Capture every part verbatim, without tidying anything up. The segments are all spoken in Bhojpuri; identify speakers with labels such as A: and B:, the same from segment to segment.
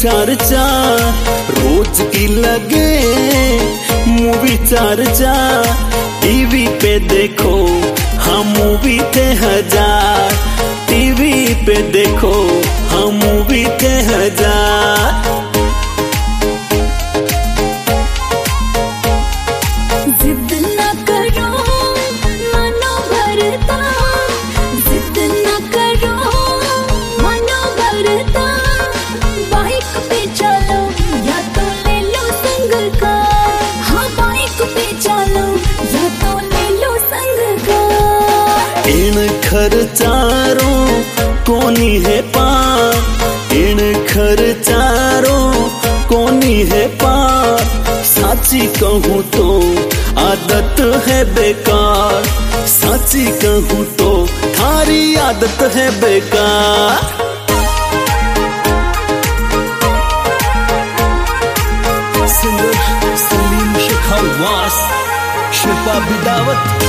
A: चर्चा रोज की लगे मूवी चर्चा। टीवी पे देखो हम मूवी थे हजार, टीवी पे देखो हम मूवी थे हजार।
B: जिद न करो मनो भरता, जिद न करो मनो भरता। बाइक पे चलो या तो ले लो संग का, हाँ बाइक पे चलो या तो ले लो संग का।
A: इन खर्चारों कोनी है पार, इन खर्चारों कोनी है पार। साची कहूँ तो आदत है बेकार, साची कहूँ तो थारी आदत है बेकार। सिंगर सलीम शेखवास, शिल्पा बिदावत।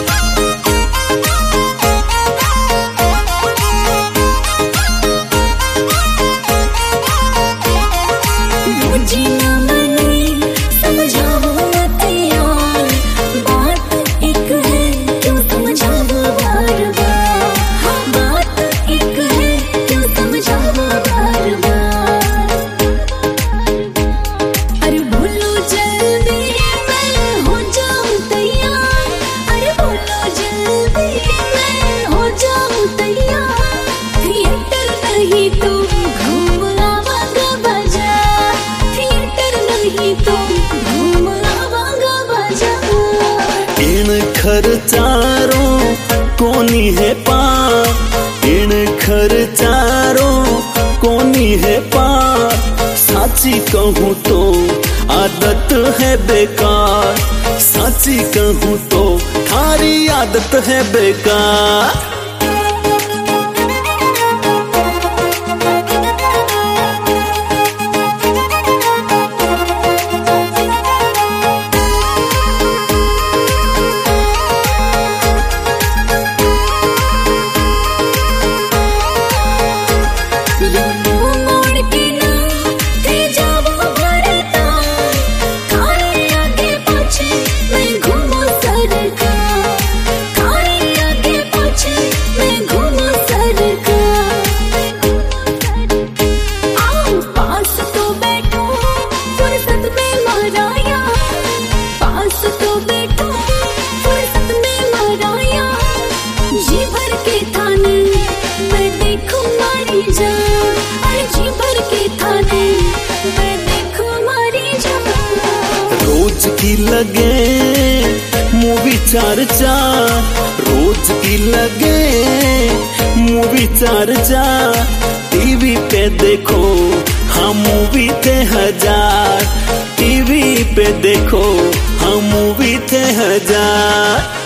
A: खर्चारों कोनी है पार, इन खर्चारों कोनी है पार। साची कहूँ तो आदत है बेकार, साची कहूँ तो थारी आदत है बेकार। रोज की लगे मूवी चर्चा, रोज की लगे मूवी चर्चा। टीवी पे देखो हम मूवी थे हजार, टीवी पे देखो हम मूवी थे हजार।